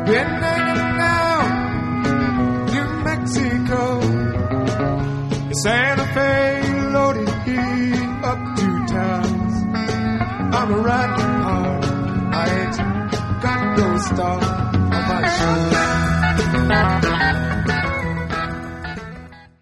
Been hanging down New Mexico. Santa Fe loaded here up to towns. I'm a riding hard. I ain't got no star on my shoulder.